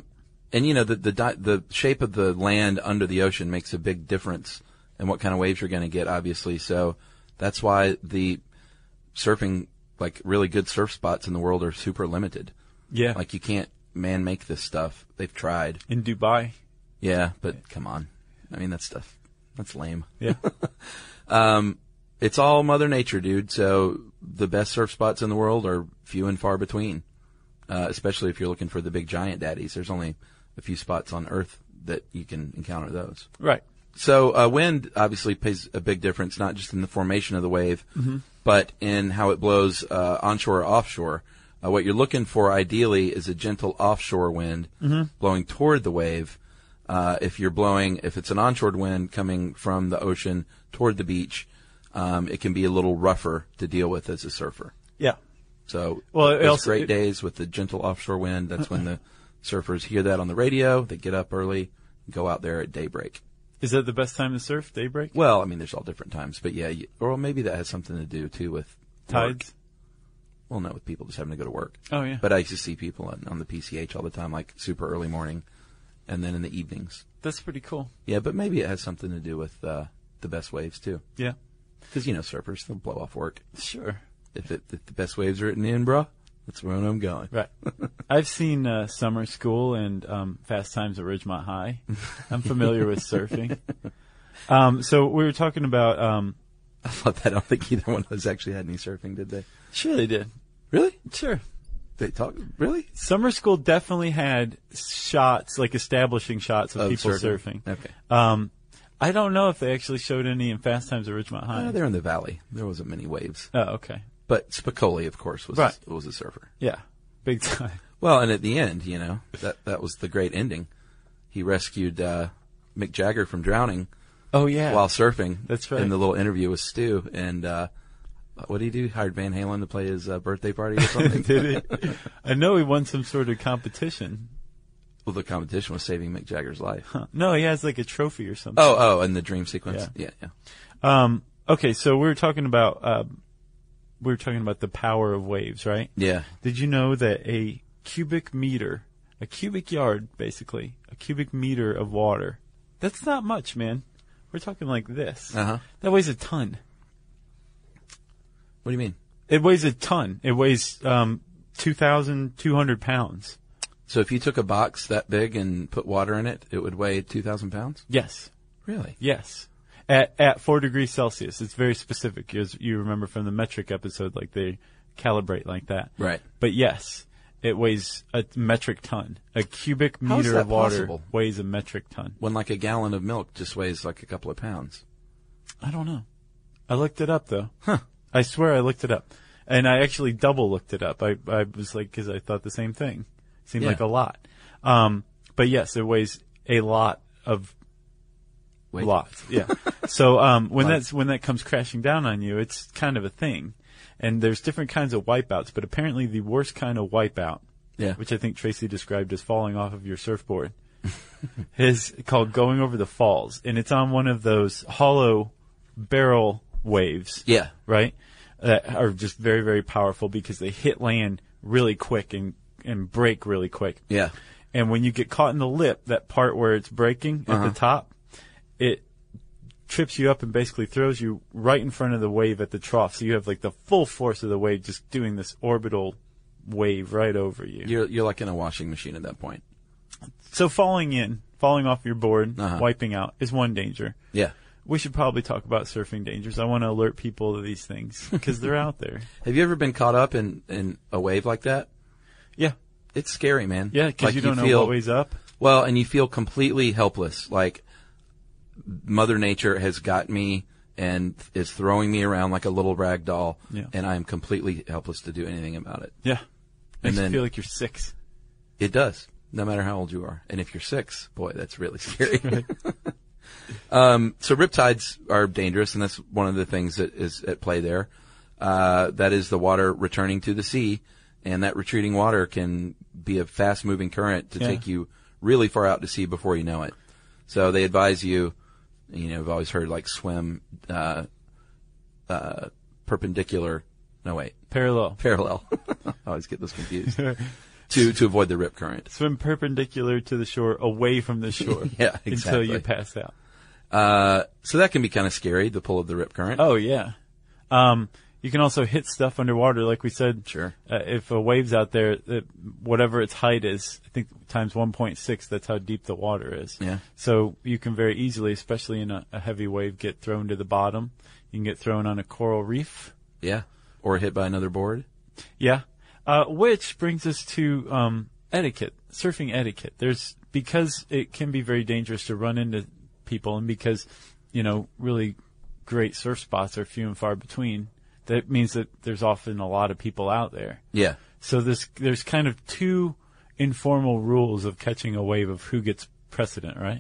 the shape of the land under the ocean makes a big difference in what kind of waves you're going to get, obviously. So that's why the surfing, like really good surf spots in the world, are super limited. Yeah. Like you can't man-make this stuff. They've tried. In Dubai. Yeah, but come on. I mean, that's lame. Yeah. It's all Mother Nature, dude. So the best surf spots in the world are few and far between, especially if you're looking for the big giant daddies. There's only a few spots on Earth that you can encounter those. Right. So wind obviously plays a big difference, not just in the formation of the wave, but in how it blows onshore or offshore. What you're looking for ideally is a gentle offshore wind blowing toward the wave. If it's an onshore wind coming from the ocean toward the beach, it can be a little rougher to deal with as a surfer. Yeah. So those great days with the gentle offshore wind, that's when the surfers hear that on the radio. They get up early, go out there at daybreak. Is that the best time to surf, daybreak? Well, I mean, there's all different times, but yeah, or maybe that has something to do too with tides. Work. Well, no, with people just having to go to work. Oh yeah. But I used to see people on the PCH all the time, like super early morning, and then in the evenings. That's pretty cool. Yeah, but maybe it has something to do with the best waves too. Yeah. Because surfers, they'll blow off work. Sure. If the best waves are at the end, bro, that's where I'm going. Right. I've seen Summer School and Fast Times at Ridgemont High. I'm familiar with surfing. So we were talking about... I thought that. I don't think either one of us actually had any surfing, did they? Sure they did. Really? Sure. They talk really? Summer School definitely had shots, like establishing shots of people surfing. Okay. I don't know if they actually showed any in Fast Times at Ridgemont High. They're in the valley. There wasn't many waves. Oh, okay. But Spicoli, of course, was a surfer. Yeah, big time. Well, and at the end, that was the great ending. He rescued Mick Jagger from drowning. Oh yeah, while surfing. That's right. In the little interview with Stu, and what did he do? Hired Van Halen to play his birthday party or something. Did he? I know he won some sort of competition. Well, the competition was saving Mick Jagger's life. Huh. No, he has like a trophy or something. Oh, and the dream sequence. Yeah. Okay, so we were talking about the power of waves, right? Yeah. Did you know that a cubic yard, basically, a cubic meter of water, that's not much, man. We're talking like this. Uh-huh. That weighs a ton. What do you mean? It weighs a ton. It weighs 2,200 pounds. So if you took a box that big and put water in it, it would weigh 2,000 pounds? Yes. Really? Yes. At 4 degrees Celsius. It's very specific, as you remember from the metric episode, like they calibrate like that. Right. But yes, it weighs a metric ton. A cubic How is meter that of water possible? weighs a metric ton. When like a gallon of milk just weighs like a couple of pounds. I don't know. I looked it up though. Huh. I swear I looked it up. And I actually double looked it up. I was like, cause I thought the same thing. Seemed like a lot. But yes, it weighs a lot of lots. Yeah. So, when that comes crashing down on you, it's kind of a thing. And there's different kinds of wipeouts, but apparently the worst kind of wipeout, which I think Tracy described as falling off of your surfboard, is called going over the falls. And it's on one of those hollow barrel waves. Yeah. Right? That are just very, very powerful because they hit land really quick and break really quick. Yeah. And when you get caught in the lip, that part where it's breaking at the top, it trips you up and basically throws you right in front of the wave at the trough. So you have like the full force of the wave just doing this orbital wave right over you. You're like in a washing machine at that point. So falling off your board, wiping out is one danger. Yeah. We should probably talk about surfing dangers. I want to alert people to these things because they're out there. Have you ever been caught up in a wave like that? Yeah. It's scary, man. Yeah, because you don't know what way's up. Well, and you feel completely helpless. Like Mother Nature has got me and is throwing me around like a little rag doll, and I am completely helpless to do anything about it. Yeah. And Makes then you feel like you're 6. It does, no matter how old you are. And if you're 6, boy, that's really scary. So riptides are dangerous, and that's one of the things that is at play there. That is the water returning to the sea, and that retreating water can be a fast-moving current to take you really far out to sea before you know it. So they advise you, I've always heard like swim perpendicular. No, wait. Parallel. I always get those confused. to avoid the rip current. Swim perpendicular to the shore, away from the shore. Yeah, exactly. Until you pass out. So that can be kind of scary, the pull of the rip current. Oh, yeah. You can also hit stuff underwater, like we said. Sure. If a wave's out there, whatever its height is, I think times 1.6, that's how deep the water is. Yeah. So you can very easily, especially in a heavy wave, get thrown to the bottom. You can get thrown on a coral reef. Yeah. Or hit by another board. Yeah. Which brings us to etiquette, surfing etiquette. Because it can be very dangerous to run into people, and because, really great surf spots are few and far between, that means that there's often a lot of people out there. Yeah. So there's kind of 2 informal rules of catching a wave of who gets precedent, right?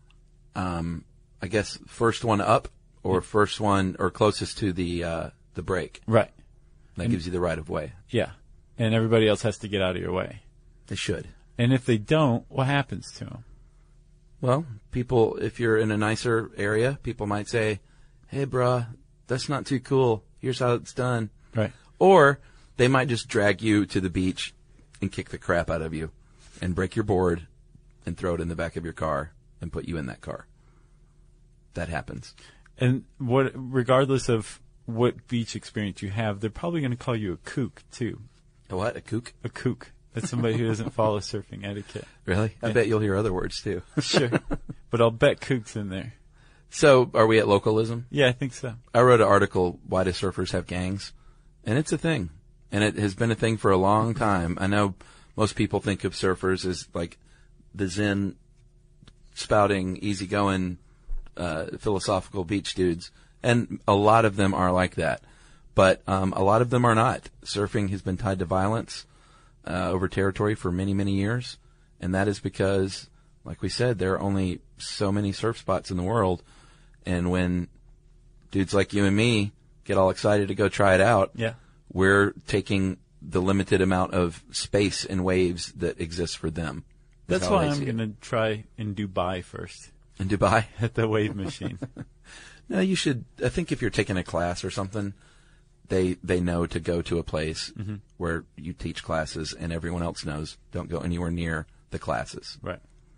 I guess first one up, or first one, or closest to the break. Right. That gives you the right of way. Yeah. And everybody else has to get out of your way. They should. And if they don't, what happens to them? Well, people, if you're in a nicer area, people might say, hey, bruh, that's not too cool. Here's how it's done. Right. Or they might just drag you to the beach and kick the crap out of you and break your board and throw it in the back of your car and put you in that car. That happens. And regardless of what beach experience you have, they're probably going to call you a kook, too. A what? A kook? A kook. That's somebody who doesn't follow surfing etiquette. Really? I bet you'll hear other words, too. Sure. But I'll bet kook's in there. So, are we at localism? Yeah, I think so. I wrote an article, Why Do Surfers Have Gangs? And it's a thing. And it has been a thing for a long time. I know most people think of surfers as like the zen, spouting, easygoing, philosophical beach dudes. And a lot of them are like that. But a lot of them are not. Surfing has been tied to violence over territory for many, many years. And that is because, like we said, there are only so many surf spots in the world. And when dudes like you and me get all excited to go try it out, we're taking the limited amount of space and waves that exist for them. That's why I'm going to try in Dubai first. In Dubai? At the wave machine. No, you should. I think if you're taking a class or something, they know to go to a place where you teach classes and everyone else knows don't go anywhere near the classes. Right.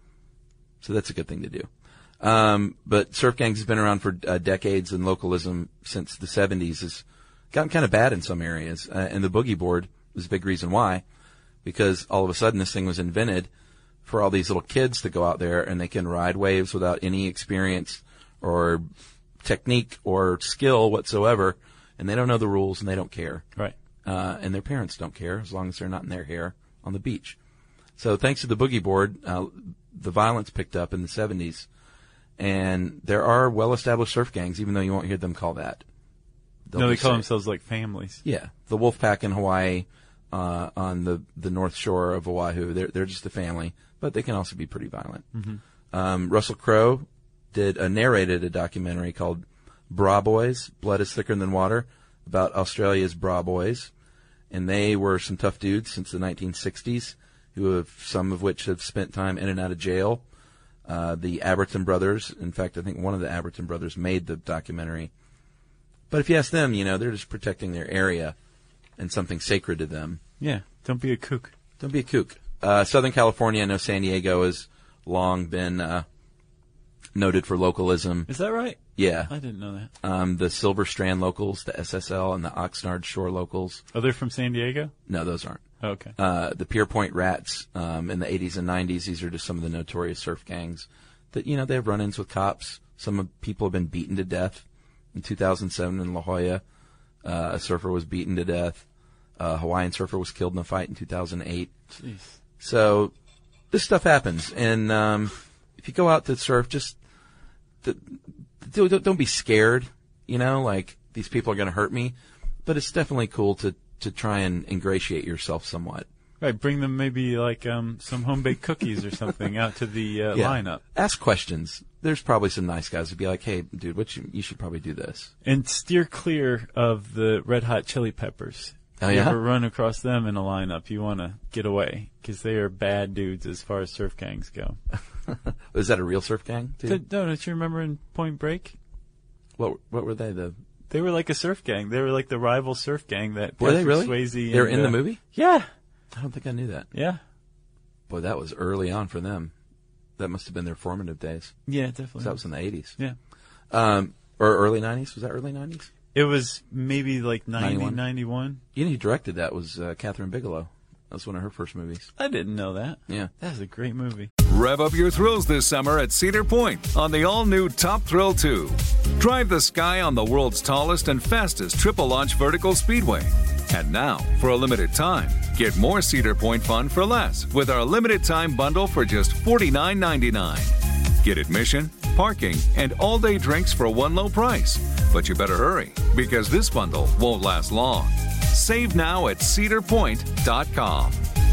So that's a good thing to do. But surf gangs has been around for decades, and localism since the 70s has gotten kind of bad in some areas. And the boogie board was a big reason why, because all of a sudden this thing was invented for all these little kids to go out there and they can ride waves without any experience or technique or skill whatsoever, and they don't know the rules and they don't care. Right. And their parents don't care as long as they're not in their hair on the beach. So thanks to the boogie board, the violence picked up in the 70s. And there are well-established surf gangs, even though you won't hear them call that. They call themselves like families. Yeah. The Wolfpack in Hawaii, on the north shore of Oahu, they're just a family, but they can also be pretty violent. Russell Crowe narrated a documentary called Bra Boys, Blood is Thicker Than Water, about Australia's Bra Boys. And they were some tough dudes since the 1960s, some of which have spent time in and out of jail. The Aberton brothers, in fact, I think one of the Aberton brothers made the documentary. But if you ask them, they're just protecting their area and something sacred to them. Yeah, don't be a kook. Don't be a kook. Southern California, I know San Diego has long been noted for localism. Is that right? Yeah. I didn't know that. The Silver Strand locals, the SSL, and the Oxnard Shore locals. Are they from San Diego? No, those aren't. Oh, okay. The Pier Point Rats in the 80s and 90s, these are just some of the notorious surf gangs that, they have run-ins with cops Some people have been beaten to death. In 2007 in La Jolla, a surfer was beaten to death. A Hawaiian surfer was killed in a fight in 2008. Jeez. So this stuff happens. And if you go out to surf, just don't be scared, like these people are going to hurt me. But it's definitely cool to try and ingratiate yourself somewhat. Right, bring them maybe like some home-baked cookies or something out to the lineup. Ask questions. There's probably some nice guys who'd be like, hey, dude, you should probably do this. And steer clear of the Red Hot Chili Peppers. Oh, If you yeah? ever run across them in a lineup, you want to get away because they are bad dudes as far as surf gangs go. Is that a real surf gang, too? Don't you remember in Point Break? What were they? They were like a surf gang. They were like the rival surf gang that Were they Patrick really? Swayze They were and, in the movie? Yeah. I don't think I knew that. Yeah. Boy, that was early on for them. That must have been their formative days. Yeah, definitely. That was in the 80s. Yeah. Or early 90s. Was that early 90s? It was maybe like 90, 91? 91. You know who directed that was Catherine Bigelow. That was one of her first movies. I didn't know that. Yeah. That was a great movie. Rev up your thrills this summer at Cedar Point on the all-new Top Thrill 2. Drive the sky on the world's tallest and fastest triple-launch vertical speedway. And now, for a limited time, get more Cedar Point fun for less with our limited-time bundle for just $49.99. Get admission, parking, and all-day drinks for one low price. But you better hurry, because this bundle won't last long. Save now at cedarpoint.com.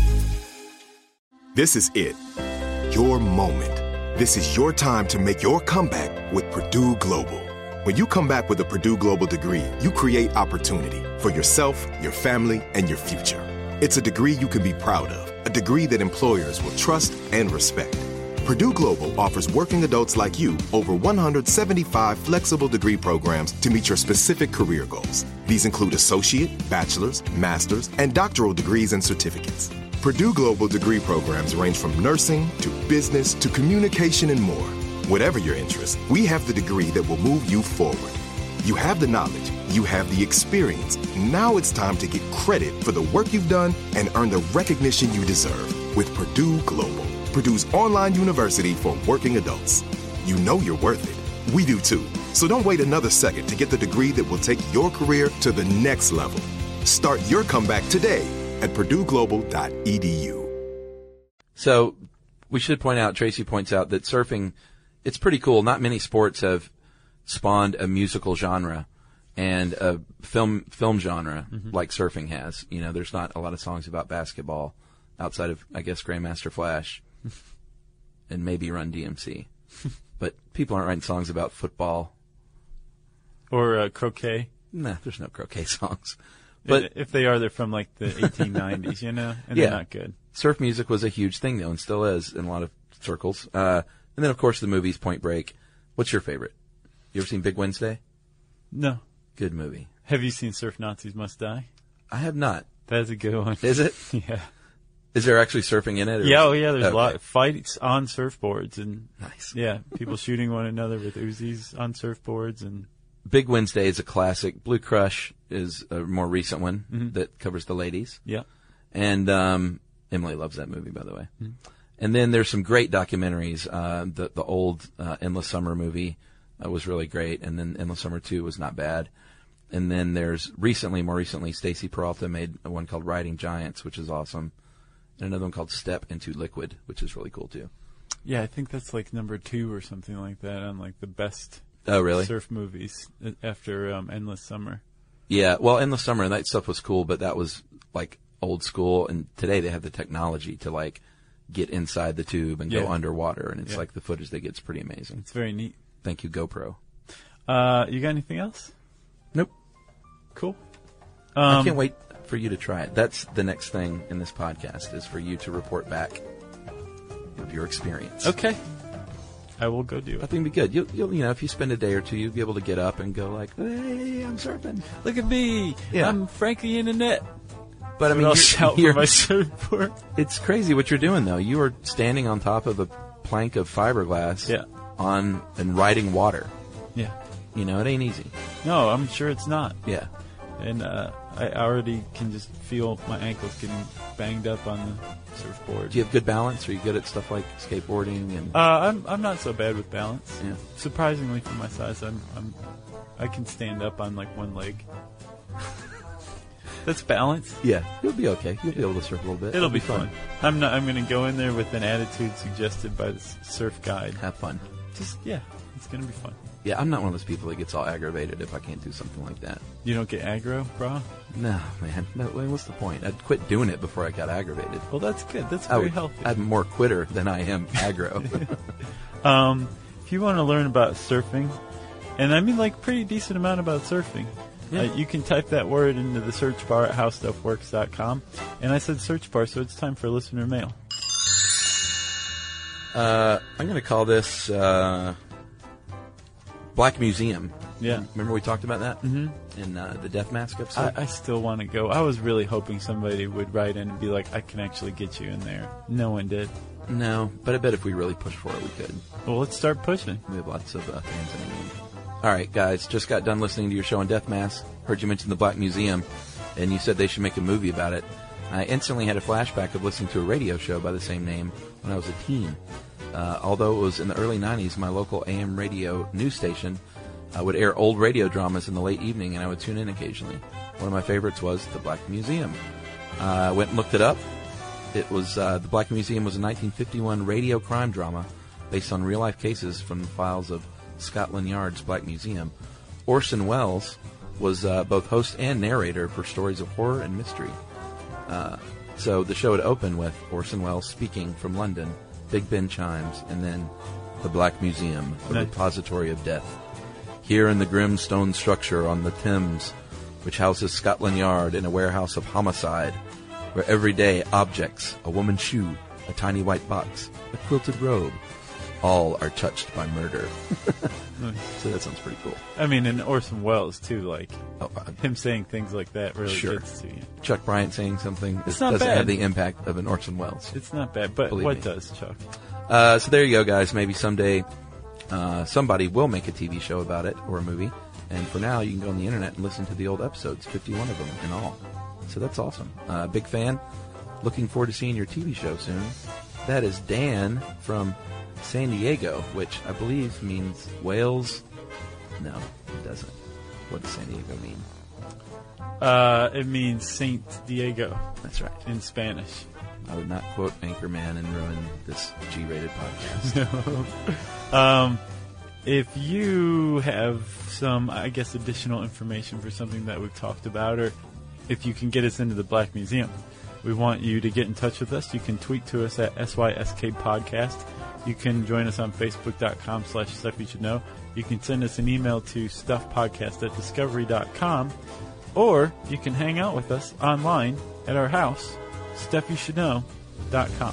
This is it. Your moment. This is your time to make your comeback with Purdue Global. When you come back with a Purdue Global degree, you create opportunity for yourself, your family, and your future. It's a degree you can be proud of, a degree that employers will trust and respect. Purdue Global offers working adults like you over 175 flexible degree programs to meet your specific career goals. These include associate, bachelor's, master's, and doctoral degrees and certificates. Purdue Global degree programs range from nursing to business to communication and more. Whatever your interest, we have the degree that will move you forward. You have the knowledge, you have the experience. Now it's time to get credit for the work you've done and earn the recognition you deserve with Purdue Global, Purdue's online university for working adults. You know you're worth it. We do too. So don't wait another second to get the degree that will take your career to the next level. Start your comeback today at purdueglobal.edu. So we should point out, Tracy points out that surfing, it's pretty cool. Not many sports have spawned a musical genre and a film genre like surfing has. There's not a lot of songs about basketball outside of, I guess, Grandmaster Flash and maybe Run DMC. But people aren't writing songs about football. Or croquet. Nah, there's no croquet songs. But if they are, they're from like the 1890s, and they're not good. Surf music was a huge thing, though, and still is in a lot of circles. And then, of course, the movies Point Break. What's your favorite? You ever seen Big Wednesday? No. Good movie. Have you seen Surf Nazis Must Die? I have not. That's a good one. Is it? Yeah. Is there actually surfing in it? Yeah, there's a lot of fights on surfboards. And nice. Yeah, people shooting one another with Uzis on surfboards. And Big Wednesday is a classic. Blue Crush is a more recent one that covers the ladies. Yeah. And Emily loves that movie, by the way. And then there's some great documentaries. The old Endless Summer movie was really great, and then Endless Summer 2 was not bad. And then there's more recently, Stacey Peralta made one called Riding Giants, which is awesome. And another one called Step Into Liquid, which is really cool, too. Yeah, I think that's like number 2 or something like that on like the best surf movies after Endless Summer. Yeah, well, Endless Summer, that stuff was cool, but that was like old school. And today they have the technology to like get inside the tube and go underwater. And it's like the footage they get is pretty amazing. It's very neat. Thank you, GoPro. You got anything else? Nope. Cool. I can't wait for you to try it. That's the next thing in this podcast, is for you to report back of your experience. Okay. I will go do I it. think it'd be good. You'll if you spend a day or two, you'll be able to get up and go like, hey, I'm surfing. Look at me. Yeah. I'm Frankie in the net. But I mean, I'll shout you're, for my surfboard. It's crazy what you're doing, though. You are standing on top of a plank of fiberglass and riding water. Yeah. It ain't easy. No, I'm sure it's not. Yeah. And I already can just feel my ankles getting banged up on the surfboard. Do you have good balance? Are you good at stuff like skateboarding? And I'm not so bad with balance. Yeah. Surprisingly for my size, I can stand up on like one leg. That's balance. Yeah, you'll be okay. You'll be able to surf a little bit. It'll be fun. I'm going to go in there with an attitude suggested by the surf guide. Have fun. It's going to be fun. Yeah, I'm not one of those people that gets all aggravated if I can't do something like that. You don't get aggro, bro? No, man. No, what's the point? I'd quit doing it before I got aggravated. Well, that's good. That's very healthy. I'm more quitter than I am aggro. If you want to learn about surfing, and I mean like pretty decent amount about surfing, you can type that word into the search bar at howstuffworks.com. And I said search bar, so it's time for listener mail. I'm going to call this Black Museum. Yeah. Remember we talked about that in the Death Mask episode? I still want to go. I was really hoping somebody would write in and be like, I can actually get you in there. No one did. No, but I bet if we really push for it, we could. Well, let's start pushing. We have lots of fans in England. All right, guys, just got done listening to your show on Death Mask. Heard you mention the Black Museum, and you said they should make a movie about it. I instantly had a flashback of listening to a radio show by the same name when I was a teen. Although it was in the early 90s, my local AM radio news station would air old radio dramas in the late evening, and I would tune in occasionally. One of my favorites was The Black Museum. I went and looked it up. It was The Black Museum was a 1951 radio crime drama based on real-life cases from the files of Scotland Yard's Black Museum. Orson Welles was both host and narrator for stories of horror and mystery. So the show would open with Orson Welles speaking from London, Big Ben chimes, and then The Black Museum, a repository of death. Here in the grim stone structure on the Thames, which houses Scotland Yard in a warehouse of homicide, where everyday objects, a woman's shoe, a tiny white box, a quilted robe, all are touched by murder. So that sounds pretty cool. I mean, and Orson Welles, too, like, him saying things like that really gets to you. Chuck Bryant saying something doesn't have the impact of an Orson Welles. It's not bad, but Believe what me. does, Chuck? So there you go, guys. Maybe someday somebody will make a TV show about it, or a movie. And for now, you can go on the internet and listen to the old episodes, 51 of them in all. So that's awesome. Big fan. Looking forward to seeing your TV show soon. That is Dan from San Diego, which I believe means Wales. No, it doesn't. What does San Diego mean? It means Saint Diego. That's right. In Spanish. I would not quote Anchorman and ruin this G-rated podcast. No. If you have some, I guess, additional information for something that we've talked about, or if you can get us into the Black Museum, we want you to get in touch with us. You can tweet to us at SYSK Podcast. You can join us on Facebook.com/Stuff You Should Know. You can send us an email to stuffpodcast@discovery.com, or you can hang out with us online at our house, StuffYouShouldKnow.com.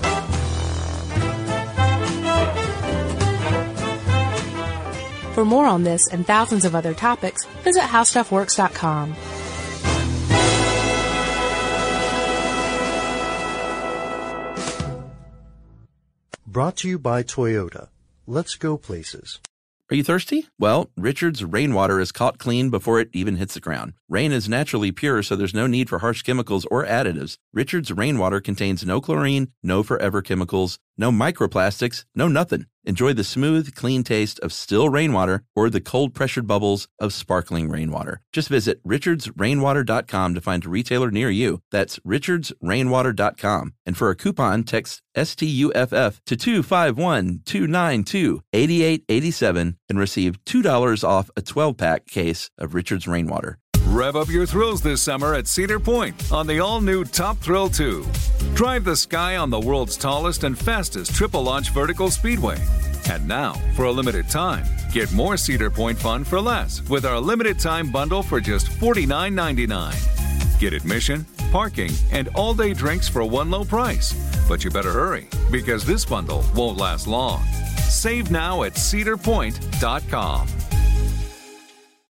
For more on this and thousands of other topics, visit HowStuffWorks.com. Brought to you by Toyota. Let's go places. Are you thirsty? Well, Richard's rainwater is caught clean before it even hits the ground. Rain is naturally pure, so there's no need for harsh chemicals or additives. Richard's rainwater contains no chlorine, no forever chemicals, no microplastics, no nothing. Enjoy the smooth, clean taste of still rainwater or the cold-pressured bubbles of sparkling rainwater. Just visit richardsrainwater.com to find a retailer near you. That's richardsrainwater.com. And for a coupon, text STUFF to 251-292-8887 and receive $2 off a 12-pack case of Richard's Rainwater. Rev up your thrills this summer at Cedar Point on the all-new Top Thrill 2. Drive the sky on the world's tallest and fastest triple-launch vertical speedway. And now, for a limited time, get more Cedar Point fun for less with our limited-time bundle for just $49.99. Get admission, parking, and all-day drinks for one low price. But you better hurry, because this bundle won't last long. Save now at cedarpoint.com.